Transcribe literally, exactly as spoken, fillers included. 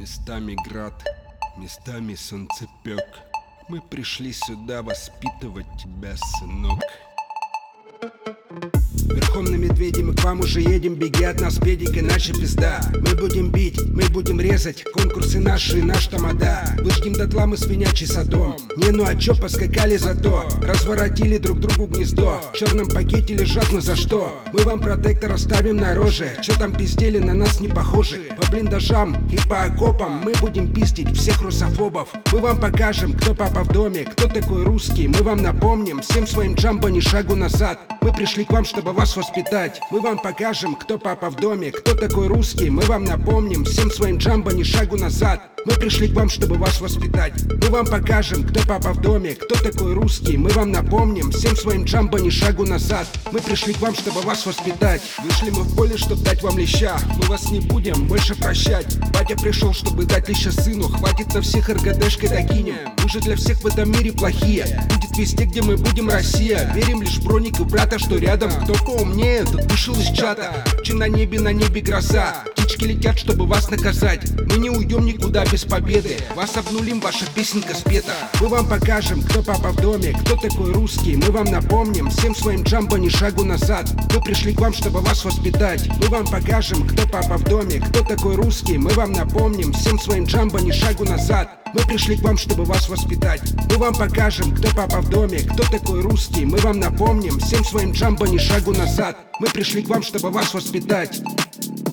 Местами град, местами солнцепек. Мы пришли сюда воспитывать тебя, сынок. Верхом на медведе мы к вам уже едем. Беги от нас, педик, иначе пизда. Мы будем бить, мы будем резать. Конкурсы наши, наш тамада. Выжгем дотла мы свинячий садом. Не, ну а чё, поскакали зато. Разворотили друг другу гнездо. В черном пакете лежат, но за что? Мы вам протектор оставим на роже. Чё там пиздели, на нас не похожи. По блиндажам и по окопам мы будем пиздить всех русофобов. Мы вам покажем, кто папа в доме, кто такой русский. Мы вам напомним, всем своим джамбо ни шагу назад. Мы пришли к вам, чтобы вас воспитать. Мы вам покажем, кто папа в доме, кто такой русский. Мы вам напомним, всем своим джамбо ни шагу назад. Мы пришли к вам, чтобы вас воспитать. Мы вам покажем, кто папа в доме, кто такой русский. Мы вам напомним, всем своим джамбо ни шагу назад. Мы пришли к вам, чтобы вас воспитать. Вышли мы в поле, чтобы дать вам леща. Мы вас не будем больше прощать. Батя пришел, чтобы дать леща сыну. Хватит на всех РГДшкой докинем. Мы же для всех в этом мире плохие. Будет везде, где мы будем, Россия. Верим лишь бронику брата, что рядом. Кто поумнее, тот вышел из чата. Чи на небе, на небе гроза. Птички летят, чтобы вас наказать. Мы не уйдем никуда без победы. Вас обнулим, ваша песенка спета. Мы вам покажем, кто папа в доме, кто такой русский. Мы вам напомним, всем своим джамбо ни шагу назад. Мы пришли к вам, чтобы вас воспитать. Мы вам покажем, кто папа в доме, кто такой русский. Мы вам напомним, всем своим джамбо ни шагу назад. Мы пришли к вам, чтобы вас воспитать. Мы вам покажем, кто папа в доме, кто такой русский. Мы вам напомним, всем своим джамбо ни шагу назад. Мы пришли к вам, чтобы вас воспитать.